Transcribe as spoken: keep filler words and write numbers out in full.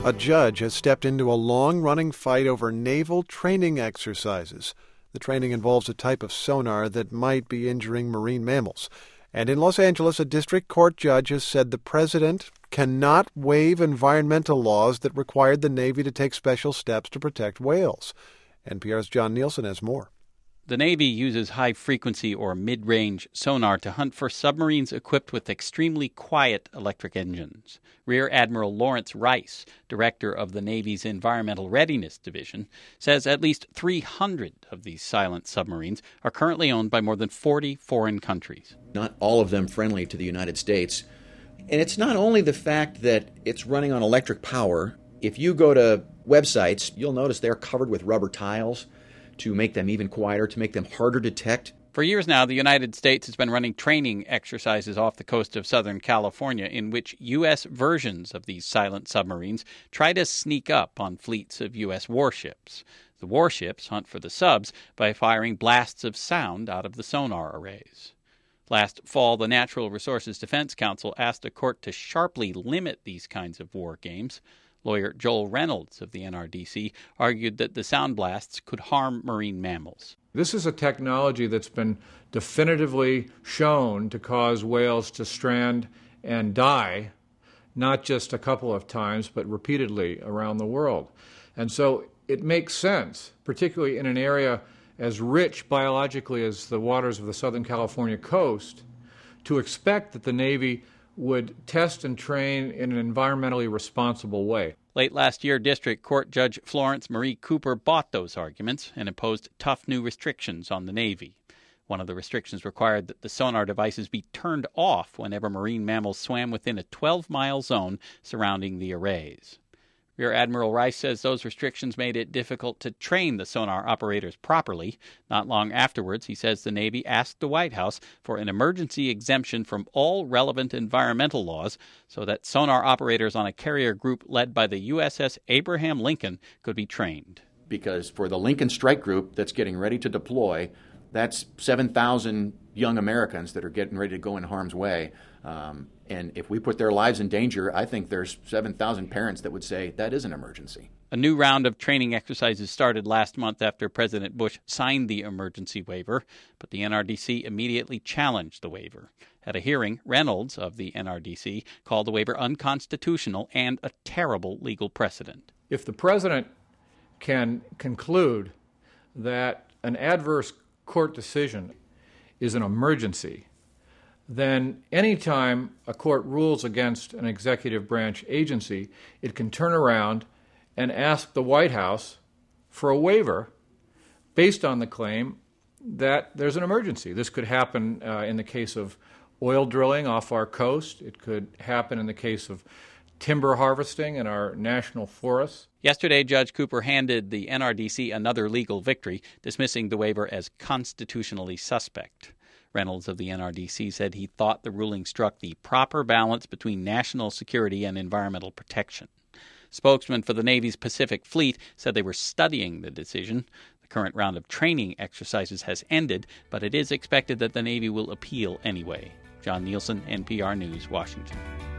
A judge has stepped into a long-running fight over naval training exercises. The training involves a type of sonar that might be injuring marine mammals. And in Los Angeles, a district court judge has said the president cannot waive environmental laws that required the Navy to take special steps to protect whales. N P R's John Nielsen has more. The Navy uses high-frequency or mid-range sonar to hunt for submarines equipped with extremely quiet electric engines. Rear Admiral Lawrence Rice, director of the Navy's Environmental Readiness Division, says at least three hundred of these silent submarines are currently owned by more than forty foreign countries. Not all of them friendly to the United States. And it's not only the fact that it's running on electric power. If you go to websites, you'll notice they're covered with rubber tiles to make them even quieter, to make them harder to detect. For years now, the United States has been running training exercises off the coast of Southern California in which U S versions of these silent submarines try to sneak up on fleets of U S warships. The warships hunt for the subs by firing blasts of sound out of the sonar arrays. Last fall, the Natural Resources Defense Council asked a court to sharply limit these kinds of war games. Lawyer Joel Reynolds of the N R D C argued that the sound blasts could harm marine mammals. This is a technology that's been definitively shown to cause whales to strand and die, not just a couple of times, but repeatedly around the world. And so it makes sense, particularly in an area as rich biologically as the waters of the Southern California coast, to expect that the Navy would test and train in an environmentally responsible way. Late last year, District Court Judge Florence Marie Cooper bought those arguments and imposed tough new restrictions on the Navy. One of the restrictions required that the sonar devices be turned off whenever marine mammals swam within a twelve-mile zone surrounding the arrays. Rear Admiral Rice says those restrictions made it difficult to train the sonar operators properly. Not long afterwards, he says the Navy asked the White House for an emergency exemption from all relevant environmental laws so that sonar operators on a carrier group led by the U S S Abraham Lincoln could be trained. Because for the Lincoln Strike Group that's getting ready to deploy, that's seven thousand young Americans that are getting ready to go in harm's way. Um, and if we put their lives in danger, I think there's seven thousand parents that would say that is an emergency. A new round of training exercises started last month after President Bush signed the emergency waiver, but the N R D C immediately challenged the waiver. At a hearing, Reynolds of the N R D C called the waiver unconstitutional and a terrible legal precedent. If the president can conclude that an adverse court decision is an emergency, then anytime a court rules against an executive branch agency, it can turn around and ask the White House for a waiver based on the claim that there's an emergency. This could happen uh, in the case of oil drilling off our coast. It could happen in the case of timber harvesting in our national forests. Yesterday, Judge Cooper handed the N R D C another legal victory, dismissing the waiver as constitutionally suspect. Reynolds of the N R D C said he thought the ruling struck the proper balance between national security and environmental protection. Spokesman for the Navy's Pacific Fleet said they were studying the decision. The current round of training exercises has ended, but it is expected that the Navy will appeal anyway. John Nielsen, N P R News, Washington.